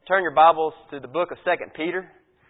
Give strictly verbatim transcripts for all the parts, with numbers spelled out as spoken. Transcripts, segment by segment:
turn your Bibles to the book of Second Peter.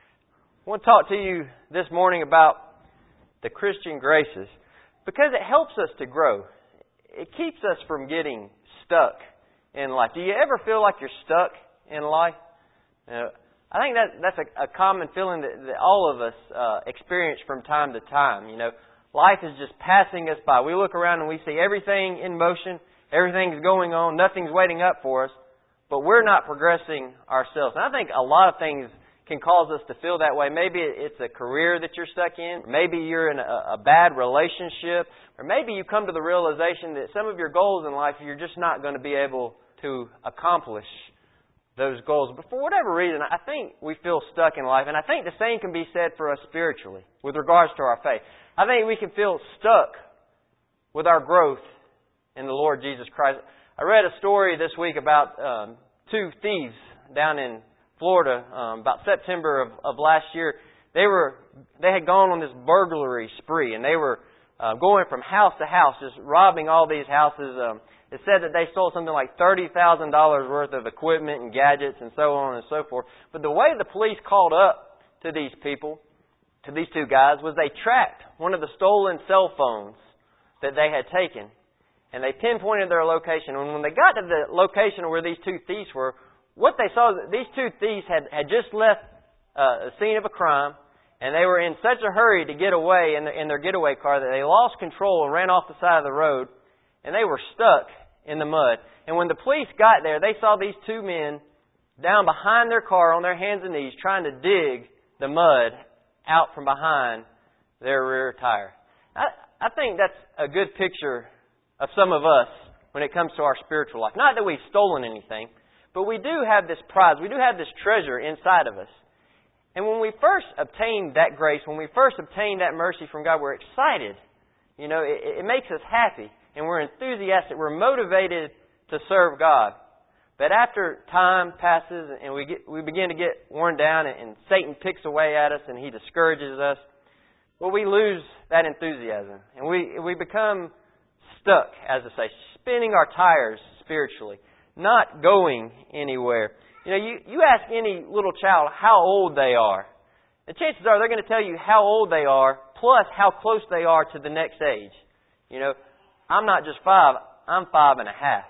I want to talk to you this morning about the Christian graces because it helps us to grow. It keeps us from getting stuck in life. Do you ever feel like you're stuck in life? You know, I think that that's a, a common feeling that, that all of us uh, experience from time to time. You know, life is just passing us by. We look around and we see everything in motion, everything's going on, nothing's waiting up for us. But we're not progressing ourselves. And I think a lot of things can cause us to feel that way. Maybe it's a career that you're stuck in. Maybe you're in a, a bad relationship. Or maybe you come to the realization that some of your goals in life, you're just not going to be able to accomplish those goals. But for whatever reason, I think we feel stuck in life. And I think the same can be said for us spiritually with regards to our faith. I think we can feel stuck with our growth in the Lord Jesus Christ. I read a story this week about um, two thieves down in Florida um, about September of, of last year. They were they had gone on this burglary spree, and they were uh, going from house to house, just robbing all these houses. Um, it said that they stole something like thirty thousand dollars worth of equipment and gadgets and so on and so forth. But the way the police called up to these people, to these two guys, was they tracked one of the stolen cell phones that they had taken. And they pinpointed their location. And when they got to the location where these two thieves were, what they saw, that these two thieves had, had just left uh, a scene of a crime, and they were in such a hurry to get away in, the, in their getaway car that they lost control and ran off the side of the road, and they were stuck in the mud. And when the police got there, they saw these two men down behind their car on their hands and knees trying to dig the mud out from behind their rear tire. I, I think that's a good picture of some of us when it comes to our spiritual life. Not that we've stolen anything, but we do have this prize. We do have this treasure inside of us. And when we first obtain that grace, when we first obtain that mercy from God, we're excited. You know, it, it makes us happy. And we're enthusiastic. We're motivated to serve God. But after time passes and we get, we begin to get worn down and, and Satan picks away at us and he discourages us, well, we lose that enthusiasm. And we we become stuck, as I say, spinning our tires spiritually, not going anywhere. You know, you, you ask any little child how old they are, and chances are they're going to tell you how old they are, plus how close they are to the next age. You know, I'm not just five, I'm five and a half.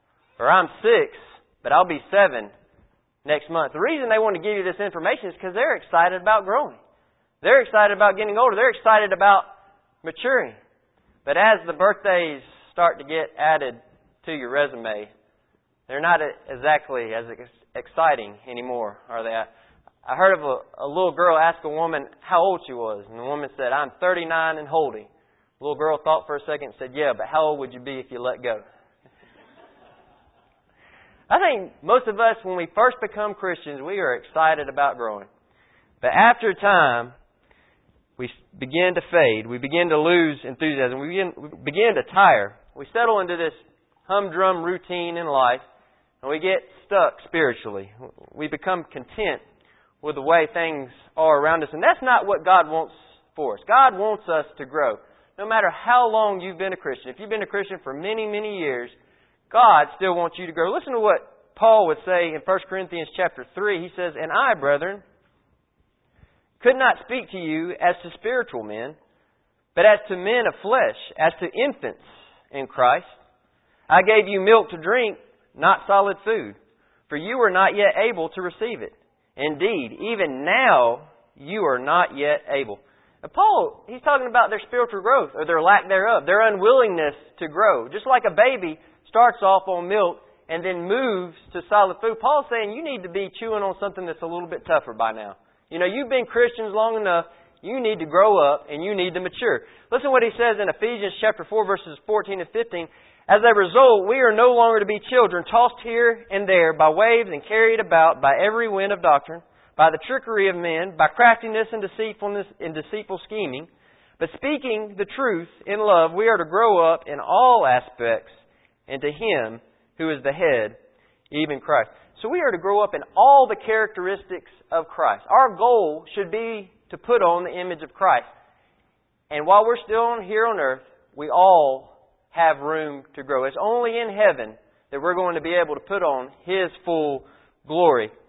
Or I'm six, but I'll be seven next month. The reason they want to give you this information is because they're excited about growing. They're excited about getting older. They're excited about maturing. But as the birthdays start to get added to your resume, they're not exactly as exciting anymore, are they? I heard of a, a little girl ask a woman how old she was, and the woman said, "I'm thirty-nine and holding." The little girl thought for a second and said, "Yeah, but how old would you be if you let go?" I think most of us, when we first become Christians, we are excited about growing. But after time, we begin to fade. We begin to lose enthusiasm. We begin, we begin to tire. We settle into this humdrum routine in life, and we get stuck spiritually. We become content with the way things are around us. And that's not what God wants for us. God wants us to grow. No matter how long you've been a Christian, if you've been a Christian for many, many years, God still wants you to grow. Listen to what Paul would say in First Corinthians chapter three. He says, "And I, brethren, could not speak to you as to spiritual men, but as to men of flesh, as to infants in Christ. I gave you milk to drink, not solid food, for you were not yet able to receive it. Indeed, even now you are not yet able." Now, Paul, he's talking about their spiritual growth, or their lack thereof, their unwillingness to grow. Just like a baby starts off on milk and then moves to solid food, Paul's saying you need to be chewing on something that's a little bit tougher by now. You know, you've been Christians long enough. You need to grow up and you need to mature. Listen to what he says in Ephesians chapter four, verses fourteen and fifteen. "As a result, we are no longer to be children, tossed here and there by waves and carried about by every wind of doctrine, by the trickery of men, by craftiness and deceitfulness and deceitful scheming. But speaking the truth in love, we are to grow up in all aspects into Him who is the head, even Christ." So we are to grow up in all the characteristics of Christ. Our goal should be to put on the image of Christ. And while we're still here on earth, we all have room to grow. It's only in heaven that we're going to be able to put on His full glory.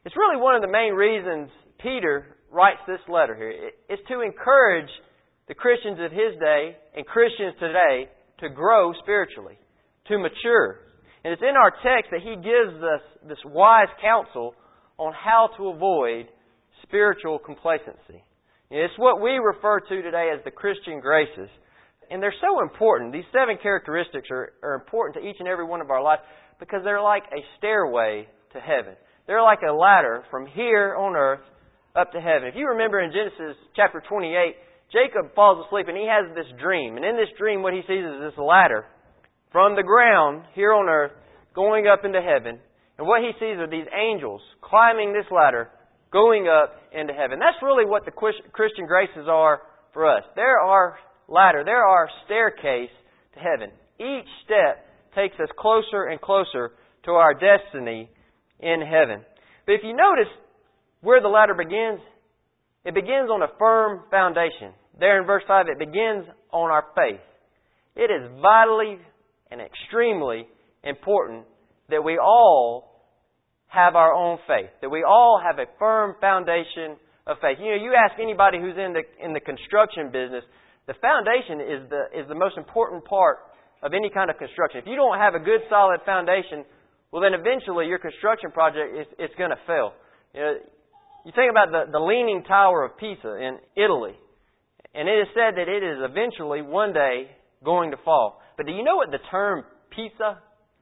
It's really one of the main reasons Peter writes this letter here. It's to encourage the Christians of his day and Christians today to grow spiritually, to mature. And it's in our text that he gives us this wise counsel on how to avoid spiritual complacency. It's what we refer to today as the Christian graces. And they're so important. These seven characteristics are, are important to each and every one of our lives because they're like a stairway to heaven. They're like a ladder from here on earth up to heaven. If you remember in Genesis chapter twenty-eight, Jacob falls asleep and he has this dream. And in this dream what he sees is this ladder from the ground here on earth going up into heaven. And what he sees are these angels climbing this ladder going up into heaven. That's really what the Christian graces are for us. They're our ladder. They're our staircase to heaven. Each step takes us closer and closer to our destiny in heaven. But if you notice where the ladder begins, it begins on a firm foundation. There in verse five, it begins on our faith. It is vitally and extremely important that we all have our own faith, that we all have a firm foundation of faith. You know, you ask anybody who's in the in the construction business, the foundation is the is the most important part of any kind of construction. If you don't have a good solid foundation, well then eventually your construction project is it's going to fail. You know, you think about the, the Leaning Tower of Pisa in Italy, and it is said that it is eventually one day going to fall. But do you know what the term Pisa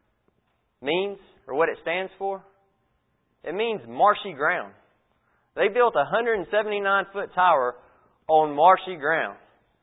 means or what it stands for? It means marshy ground. They built a one hundred seventy-nine foot tower on marshy ground.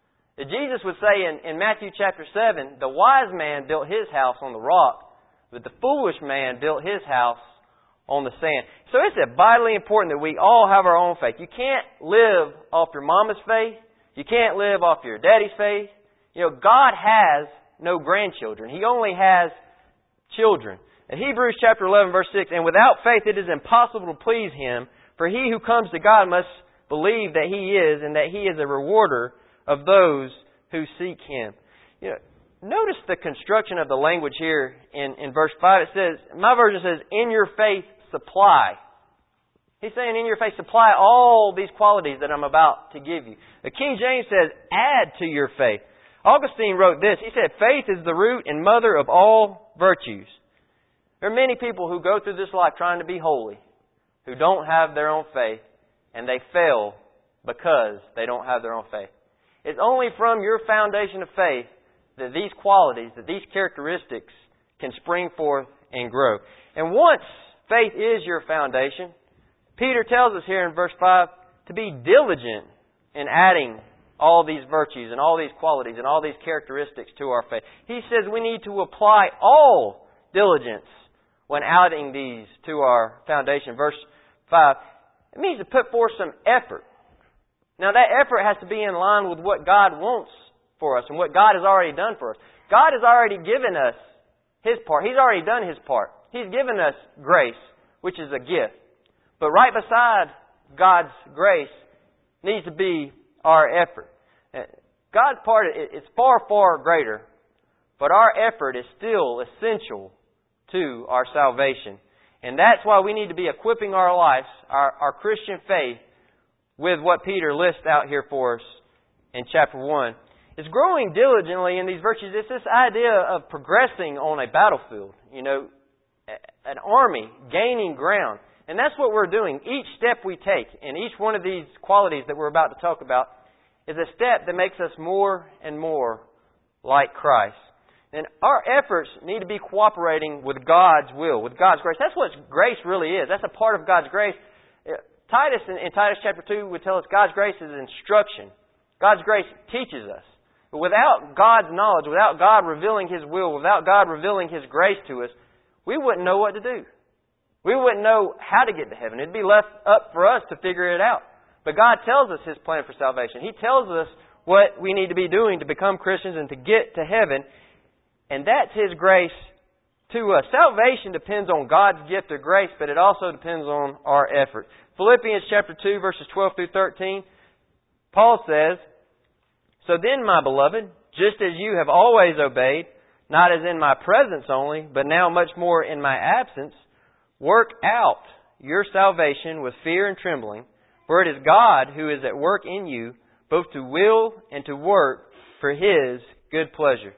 Jesus would say in, in Matthew chapter seven, the wise man built his house on the rock, but the foolish man built his house on the sand. So it's vitally important that we all have our own faith. You can't live off your mama's faith. You can't live off your daddy's faith. You know, God has no grandchildren. He only has children. In Hebrews chapter eleven, verse six, and without faith it is impossible to please Him, for he who comes to God must believe that He is, and that He is a rewarder of those who seek Him. You know, notice the construction of the language here in, in verse five. It says, my version says, in your faith supply. He's saying, in your faith supply all these qualities that I'm about to give you. The King James says, add to your faith. Augustine wrote this. He said, faith is the root and mother of all virtues. There are many people who go through this life trying to be holy, who don't have their own faith, and they fail because they don't have their own faith. It's only from your foundation of faith that these qualities, that these characteristics can spring forth and grow. And once faith is your foundation, Peter tells us here in verse five to be diligent in adding all these virtues and all these qualities and all these characteristics to our faith. He says we need to apply all diligence when adding these to our foundation. Verse five, it means to put forth some effort. Now that effort has to be in line with what God wants for us and what God has already done for us. God has already given us His part. He's already done His part. He's given us grace, which is a gift. But right beside God's grace needs to be our effort. God's part is far, far greater, but our effort is still essential to our salvation. And that's why we need to be equipping our lives, our, our Christian faith, with what Peter lists out here for us in chapter one. It's growing diligently in these virtues. It's this idea of progressing on a battlefield. You know, an army gaining ground. And that's what we're doing. Each step we take in each one of these qualities that we're about to talk about is a step that makes us more and more like Christ. And our efforts need to be cooperating with God's will, with God's grace. That's what grace really is. That's a part of God's grace. Titus, in, in Titus chapter two, would tell us God's grace is instruction. God's grace teaches us. But without God's knowledge, without God revealing His will, without God revealing His grace to us, we wouldn't know what to do. We wouldn't know how to get to heaven. It'd be left up for us to figure it out. But God tells us His plan for salvation. He tells us what we need to be doing to become Christians and to get to heaven. And that's His grace to us. Salvation depends on God's gift of grace, but it also depends on our effort. Philippians chapter two, verses twelve through thirteen, Paul says, so then, my beloved, just as you have always obeyed, not as in my presence only, but now much more in my absence, work out your salvation with fear and trembling, for it is God who is at work in you, both to will and to work for His good pleasure.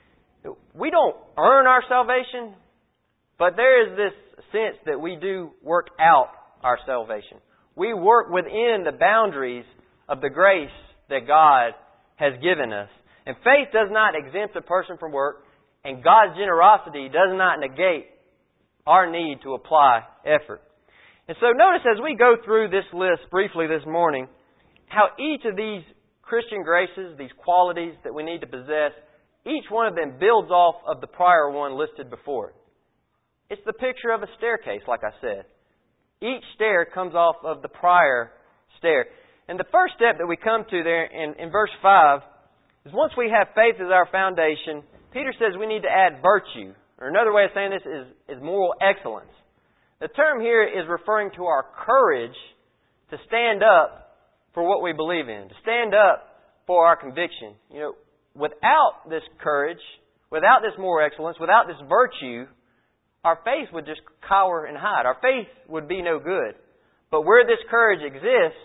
We don't earn our salvation, but there is this sense that we do work out our salvation. We work within the boundaries of the grace that God has given us. And faith does not exempt a person from work, and God's generosity does not negate our need to apply effort. And so notice as we go through this list briefly this morning, how each of these Christian graces, these qualities that we need to possess, each one of them builds off of the prior one listed before it. It's the picture of a staircase, like I said. Each stair comes off of the prior stair. And the first step that we come to there in, in verse five is once we have faith as our foundation, Peter says we need to add virtue. Or another way of saying this is, is moral excellence. The term here is referring to our courage to stand up for what we believe in, to stand up for our conviction. You know, without this courage, without this moral excellence, without this virtue, our faith would just cower and hide. Our faith would be no good. But where this courage exists,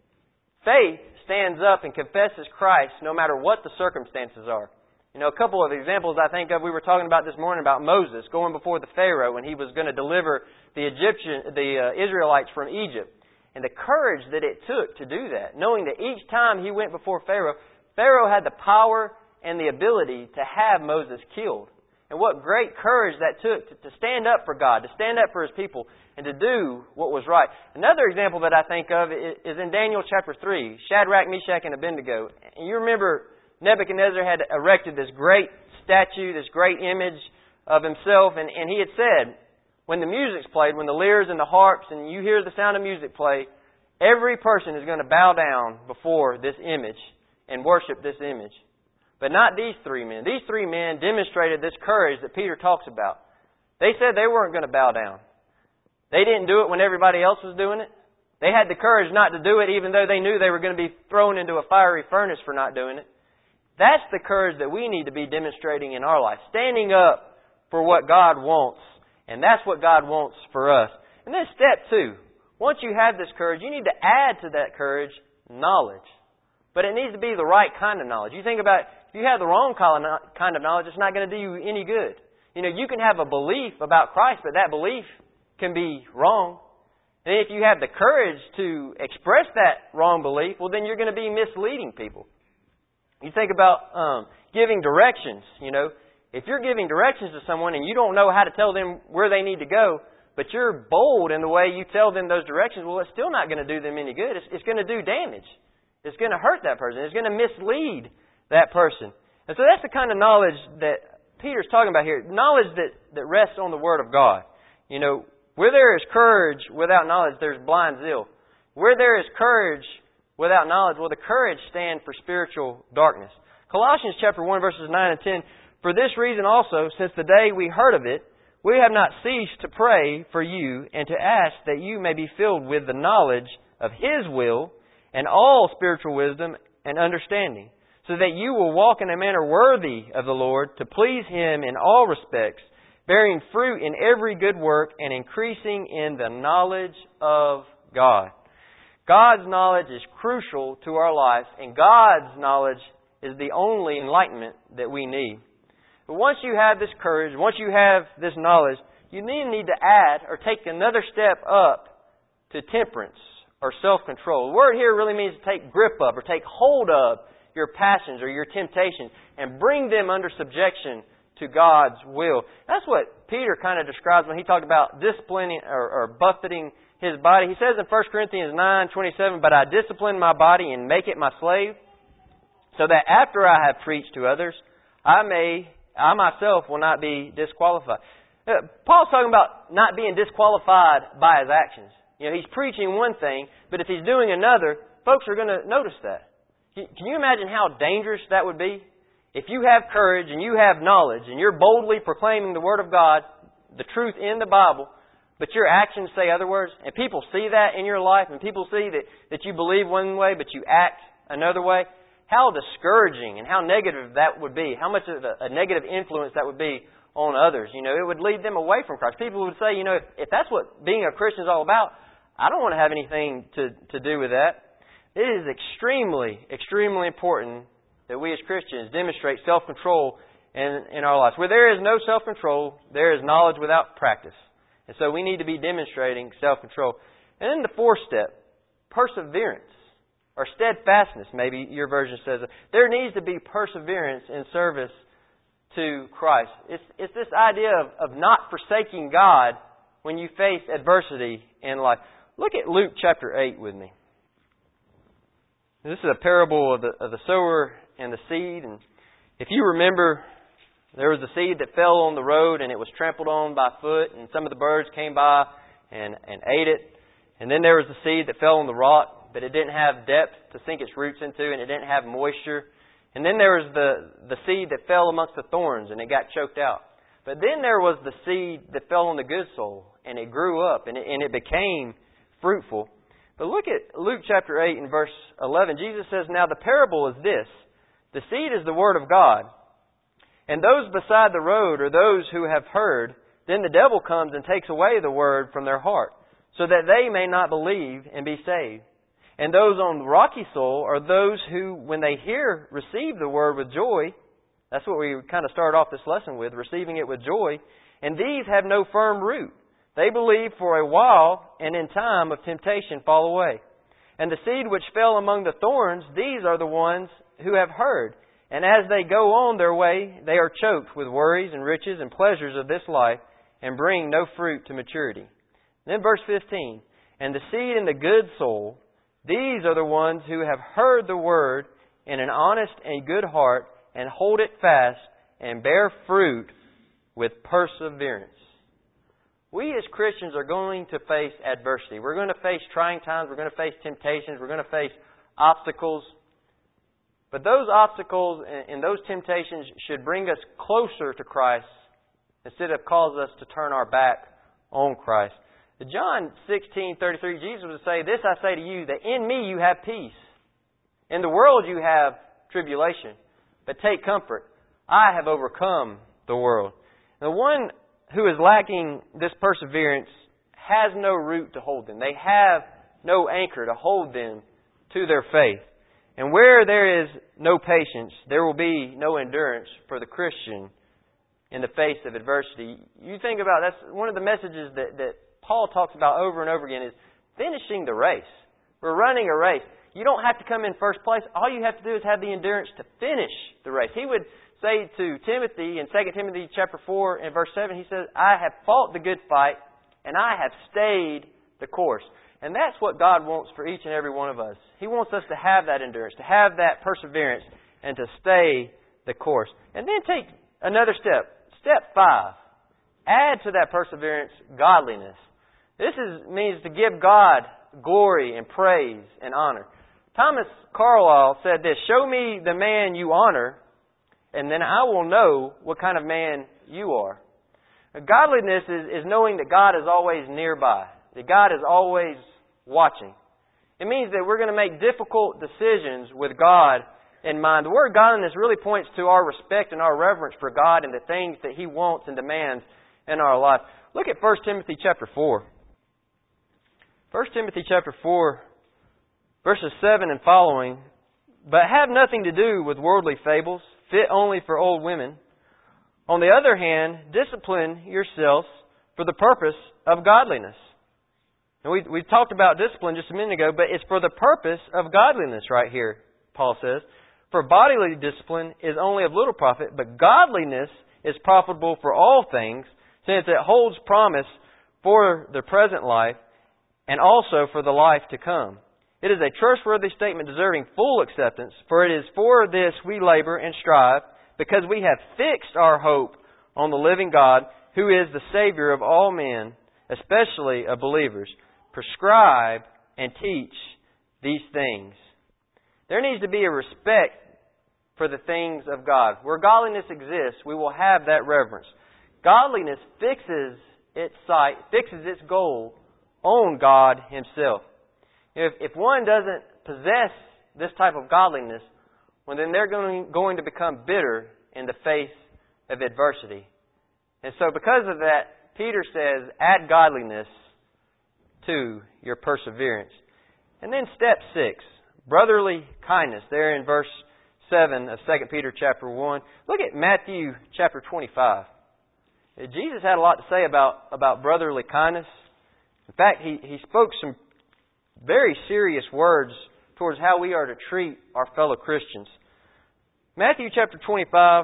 faith stands up and confesses Christ no matter what the circumstances are. You know, a couple of examples I think of, we were talking about this morning about Moses going before the Pharaoh when he was going to deliver the Egyptian, the uh, Israelites from Egypt. And the courage that it took to do that, knowing that each time he went before Pharaoh, Pharaoh had the power and the ability to have Moses killed. And what great courage that took to, to stand up for God, to stand up for His people, and to do what was right. Another example that I think of is in Daniel chapter three, Shadrach, Meshach, and Abednego. And you remember Nebuchadnezzar had erected this great statue, this great image of himself, and, and he had said, when the music's played, when the lyres and the harps, and you hear the sound of music play, every person is going to bow down before this image and worship this image. But not these three men. These three men demonstrated this courage that Peter talks about. They said they weren't going to bow down. They didn't do it when everybody else was doing it. They had the courage not to do it even though they knew they were going to be thrown into a fiery furnace for not doing it. That's the courage that we need to be demonstrating in our life. Standing up for what God wants. And that's what God wants for us. And then step two. Once you have this courage, you need to add to that courage knowledge. But it needs to be the right kind of knowledge. You think about, if you have the wrong kind of knowledge, it's not going to do you any good. You know, you can have a belief about Christ, but that belief can be wrong. And if you have the courage to express that wrong belief, well, then you're going to be misleading people. You think about um, giving directions, you know. If you're giving directions to someone and you don't know how to tell them where they need to go, but you're bold in the way you tell them those directions, well, it's still not going to do them any good. It's, it's going to do damage. It's going to hurt that person. It's going to mislead that person. And so that's the kind of knowledge that Peter's talking about here. Knowledge that, that rests on the Word of God. You know, where there is courage without knowledge, there's blind zeal. Where there is courage without knowledge, well, the courage stand for spiritual darkness. Colossians chapter one, verses nine and ten. For this reason also, since the day we heard of it, we have not ceased to pray for you and to ask that you may be filled with the knowledge of His will and all spiritual wisdom and understanding, so that you will walk in a manner worthy of the Lord, to please Him in all respects, bearing fruit in every good work and increasing in the knowledge of God. God's knowledge is crucial to our life, and God's knowledge is the only enlightenment that we need. But once you have this courage, once you have this knowledge, you then need to add or take another step up to temperance or self-control. The word here really means to take grip of or take hold of your passions or your temptations and bring them under subjection to God's will. That's what Peter kind of describes when he talked about disciplining or, or buffeting his body. He says in First Corinthians nine twenty-seven, "But I discipline my body and make it my slave, so that after I have preached to others, I may, I myself will not be disqualified." Uh, Paul's talking about not being disqualified by his actions. You know, he's preaching one thing, but if he's doing another, folks are going to notice that. Can you imagine how dangerous that would be? If you have courage and you have knowledge and you're boldly proclaiming the Word of God, the truth in the Bible, but your actions say other words, and people see that in your life, and people see that, that you believe one way, but you act another way, how discouraging and how negative that would be, how much of a, a negative influence that would be on others. You know, it would lead them away from Christ. People would say, you know, if, if that's what being a Christian is all about, I don't want to have anything to, to do with that. It is extremely, extremely important that we as Christians demonstrate self-control in, in our lives. Where there is no self-control, there is knowledge without practice. And so we need to be demonstrating self-control. And then the fourth step, perseverance, or steadfastness, maybe your version says it. There needs to be perseverance in service to Christ. It's, it's this idea of, of not forsaking God when you face adversity in life. Look at Luke chapter eight with me. This is a parable of the, of the sower and the seed. And if you remember, there was a seed that fell on the road and it was trampled on by foot, and some of the birds came by and, and ate it. And then there was the seed that fell on the rock, but it didn't have depth to sink its roots into, and it didn't have moisture. And then there was the, the seed that fell amongst the thorns, and it got choked out. But then there was the seed that fell on the good soil, and it grew up, and it, and it became fruitful. But look at Luke chapter eight and verse eleven. Jesus says, "Now the parable is this. The seed is the word of God. And those beside the road are those who have heard. Then the devil comes and takes away the word from their heart, so that they may not believe and be saved. And those on rocky soil are those who, when they hear, receive the word with joy." That's what we kind of started off this lesson with, receiving it with joy. "And these have no firm root. They believe for a while, and in time of temptation fall away. And the seed which fell among the thorns, these are the ones who have heard. And as they go on their way, they are choked with worries and riches and pleasures of this life, and bring no fruit to maturity." Then verse fifteen, "And the seed in the good soil, these are the ones who have heard the word in an honest and good heart, and hold it fast, and bear fruit with perseverance." We as Christians are going to face adversity. We're going to face trying times. We're going to face temptations. We're going to face obstacles. But those obstacles and those temptations should bring us closer to Christ instead of cause us to turn our back on Christ. John sixteen thirty-three, Jesus would say, "This I say to you, that in me you have peace. In the world you have tribulation. But take comfort. I have overcome the world." The one who is lacking this perseverance has no root to hold them. They have no anchor to hold them to their faith. And where there is no patience, there will be no endurance for the Christian in the face of adversity. You think about, that's one of the messages that, that Paul talks about over and over again is finishing the race. We're running a race. You don't have to come in first place. All you have to do is have the endurance to finish the race. He would say to Timothy in Second Timothy chapter four and verse seven, he says, "I have fought the good fight, and I have stayed the course." And that's what God wants for each and every one of us. He wants us to have that endurance, to have that perseverance, and to stay the course. And then take another step. Step five. Add to that perseverance godliness. This is, means to give God glory and praise and honor. Thomas Carlyle said this, "Show me the man you honor, and then I will know what kind of man you are." Godliness is, is knowing that God is always nearby, that God is always watching. It means that we're going to make difficult decisions with God in mind. The word godliness really points to our respect and our reverence for God and the things that He wants and demands in our life. Look at First Timothy chapter four. First Timothy chapter four, verses seven and following. "But have nothing to do with worldly fables, fit only for old women. On the other hand, discipline yourselves for the purpose of godliness." And we we talked about discipline just a minute ago, but it's for the purpose of godliness right here, Paul says. "For bodily discipline is only of little profit, but godliness is profitable for all things, since it holds promise for the present life and also for the life to come. It is a trustworthy statement deserving full acceptance, for it is for this we labor and strive, because we have fixed our hope on the living God, who is the Savior of all men, especially of believers. Prescribe and teach these things." There needs to be a respect for the things of God. Where godliness exists, we will have that reverence. Godliness fixes its sight, fixes its goal on God Himself. If if one doesn't possess this type of godliness, well, then they're going, going to become bitter in the face of adversity. And so because of that, Peter says, add godliness to your perseverance. And then step six, brotherly kindness. There in verse seven of Second Peter chapter one. Look at Matthew chapter twenty-five. Jesus had a lot to say about, about brotherly kindness. In fact, he, he spoke some very serious words towards how we are to treat our fellow Christians. Matthew chapter twenty-five,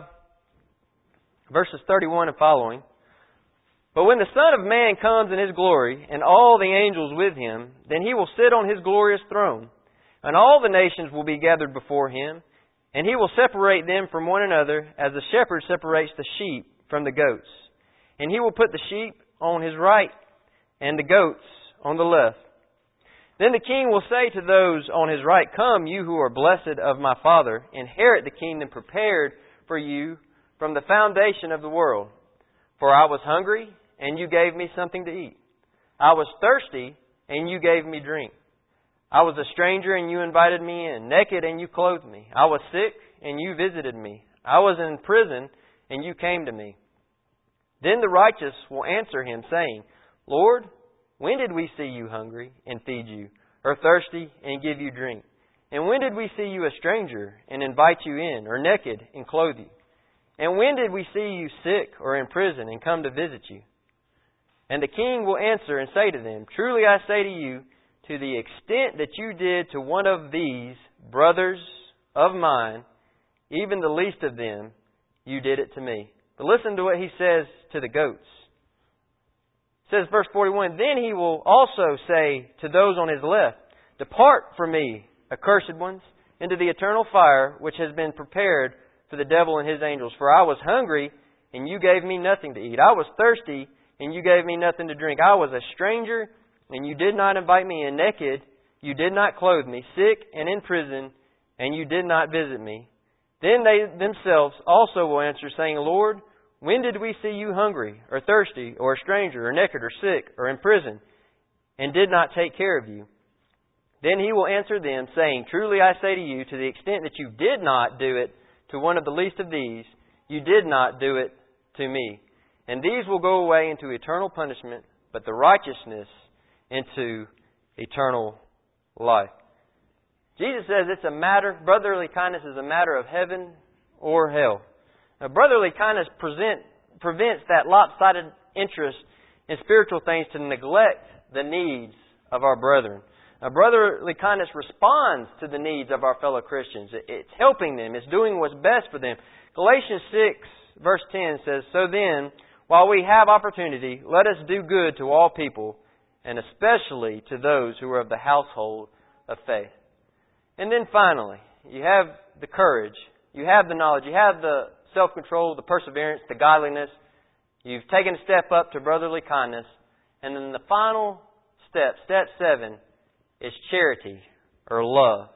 verses thirty-one and following. But when the Son of Man comes in His glory, and all the angels with Him, then He will sit on His glorious throne, and all the nations will be gathered before Him, and He will separate them from one another, as the shepherd separates the sheep from the goats. And He will put the sheep on His right, and the goats on the left. Then the King will say to those on His right, Come, you who are blessed of my Father, inherit the kingdom prepared for you from the foundation of the world. For I was hungry, and you gave me something to eat. I was thirsty, and you gave me drink. I was a stranger, and you invited me in. Naked, and you clothed me. I was sick, and you visited me. I was in prison, and you came to me. Then the righteous will answer Him, saying, Lord, when did we see you hungry and feed you, or thirsty and give you drink? And when did we see you a stranger and invite you in, or naked and clothe you? And when did we see you sick or in prison and come to visit you? And the King will answer and say to them, Truly I say to you, to the extent that you did to one of these brothers of mine, even the least of them, you did it to me. But listen to what He says to the goats. It says, verse forty-one, Then He will also say to those on His left, Depart from me, accursed ones, into the eternal fire which has been prepared for the devil and his angels. For I was hungry, and you gave me nothing to eat. I was thirsty, and you gave me nothing to drink. I was a stranger, and you did not invite me in. Naked, you did not clothe me. Sick and in prison, and you did not visit me. Then they themselves also will answer, saying, Lord, when did we see you hungry, or thirsty, or a stranger, or naked, or sick, or in prison, and did not take care of you? Then He will answer them, saying, Truly I say to you, to the extent that you did not do it to one of the least of these, you did not do it to me. And these will go away into eternal punishment, but the righteousness into eternal life. Jesus says it's a matter, brotherly kindness is a matter of heaven or hell. Now, brotherly kindness present, prevents that lopsided interest in spiritual things to neglect the needs of our brethren. Now, brotherly kindness responds to the needs of our fellow Christians. It's helping them. It's doing what's best for them. Galatians six, verse ten says, So then, while we have opportunity, let us do good to all people, and especially to those who are of the household of faith. And then finally, you have the courage, you have the knowledge, you have the self-control, the perseverance, the godliness. You've taken a step up to brotherly kindness. And then the final step, step seven, is charity or love.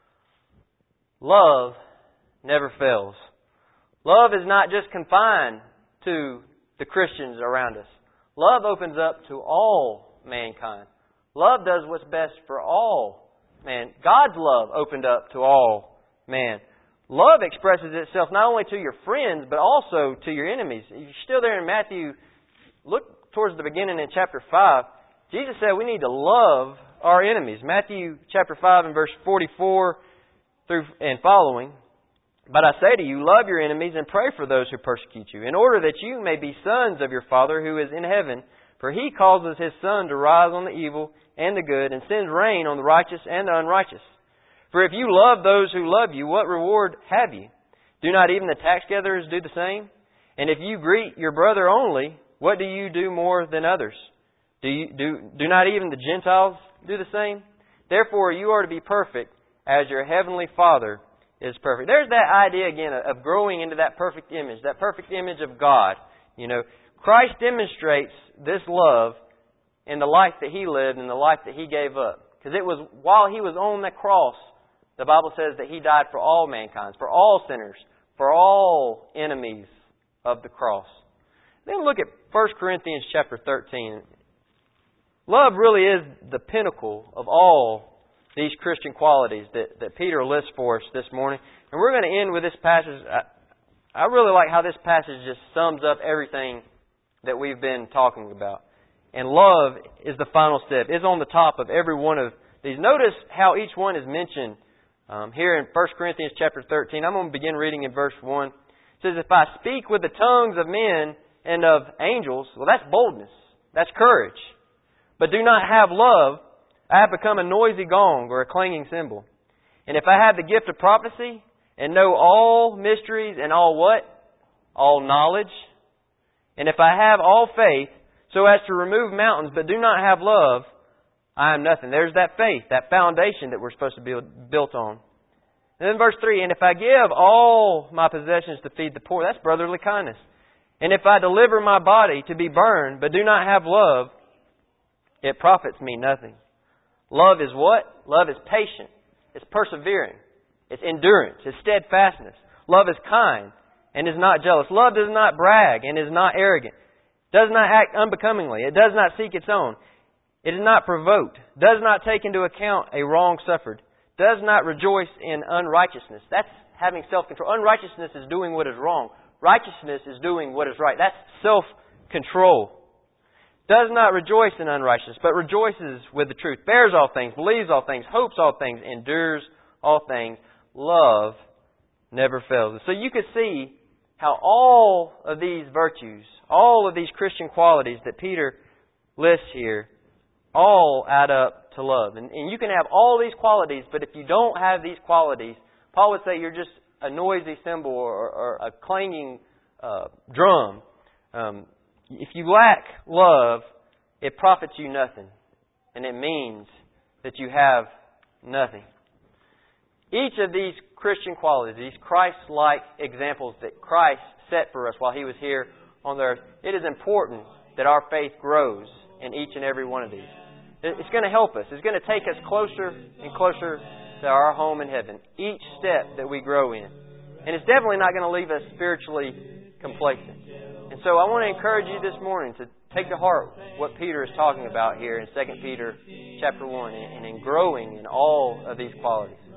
Love never fails. Love is not just confined to the Christians around us. Love opens up to all mankind. Love does what's best for all man. God's love opened up to all man. Love expresses itself not only to your friends, but also to your enemies. If you're still there in Matthew, look towards the beginning in chapter five. Jesus said we need to love our enemies. Matthew chapter five and verse forty-four through and following. But I say to you, love your enemies and pray for those who persecute you, in order that you may be sons of your Father who is in heaven. For He causes His sun to rise on the evil and the good, and sends rain on the righteous and the unrighteous. For if you love those who love you, what reward have you? Do not even the tax gatherers do the same? And if you greet your brother only, what do you do more than others? Do you do do not even the Gentiles do the same? Therefore you are to be perfect, as your heavenly Father is perfect. There's that idea again of growing into that perfect image, that perfect image of God. You know, Christ demonstrates this love in the life that He lived and the life that He gave up. Because it was while He was on the cross, the Bible says that He died for all mankind, for all sinners, for all enemies of the cross. Then look at First Corinthians chapter thirteen. Love really is the pinnacle of all these Christian qualities that, that Peter lists for us this morning. And we're going to end with this passage. I, I really like how this passage just sums up everything that we've been talking about. And love is the final step, is on the top of every one of these. Notice how each one is mentioned um, here in First Corinthians chapter thirteen. I'm going to begin reading in verse one. It says, if I speak with the tongues of men and of angels, well, that's boldness. That's courage. But do not have love, I have become a noisy gong or a clanging cymbal. And if I have the gift of prophecy and know all mysteries and all what? All knowledge. And if I have all faith so as to remove mountains but do not have love, I am nothing. There's that faith, that foundation that we're supposed to be built on. And then verse three, and if I give all my possessions to feed the poor, that's brotherly kindness. And if I deliver my body to be burned but do not have love, it profits me nothing. Love is what? Love is patient. It's persevering. It's endurance. It's steadfastness. Love is kind and is not jealous. Love does not brag and is not arrogant. Does not act unbecomingly. It does not seek its own. It is not provoked. Does not take into account a wrong suffered. Does not rejoice in unrighteousness. That's having self-control. Unrighteousness is doing what is wrong. Righteousness is doing what is right. That's self-control. Does not rejoice in unrighteousness, but rejoices with the truth. Bears all things, believes all things, hopes all things, endures all things. Love never fails. So you could see how all of these virtues, all of these Christian qualities that Peter lists here, all add up to love. And, and you can have all these qualities, but if you don't have these qualities, Paul would say you're just a noisy cymbal or, or a clanging uh, drum. Um, if you lack love, it profits you nothing. And it means that you have nothing. Each of these Christian qualities, these Christ-like examples that Christ set for us while He was here on the earth, it is important that our faith grows in each and every one of these. It's going to help us. It's going to take us closer and closer to our home in heaven. Each step that we grow in. And it's definitely not going to leave us spiritually complacent. And so I want to encourage you this morning to take to heart what Peter is talking about here in Second Peter chapter one and in growing in all of these qualities.